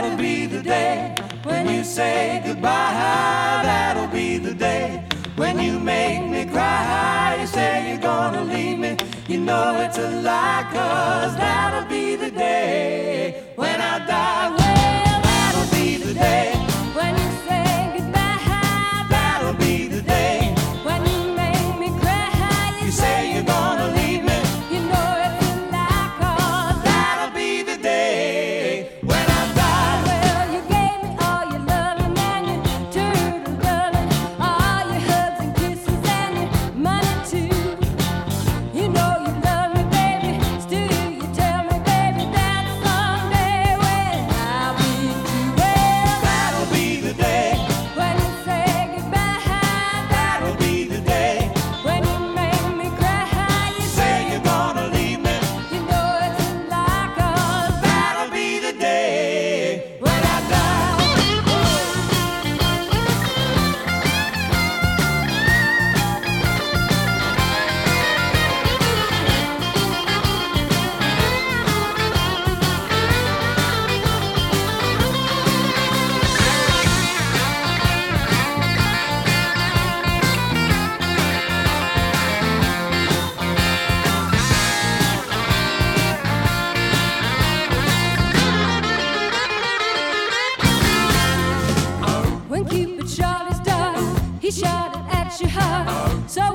that'll be the day when you say goodbye. That'll be the day when you make me cry. You say you're gonna leave me, you know it's a lie, 'cause that'll be the day when I die. Well, that'll be the day when you say goodbye. That'll be the day when you make me cry. You say you're gonna leave me, you know it's a lie, 'cause that'll be the day when I die. Well, you gave me all your loving and your turtle loving, all your hugs and kisses and your money too. You know you love me, baby. Still you tell me, baby, that someday when I'll be too. Well, that'll be the day when you say goodbye. That'll be the day when you make me cry. You say you're gonna leave me, you know it's a lie, 'cause that'll be the day when I die. When Cupid shot his dart, he shot it at your heart. So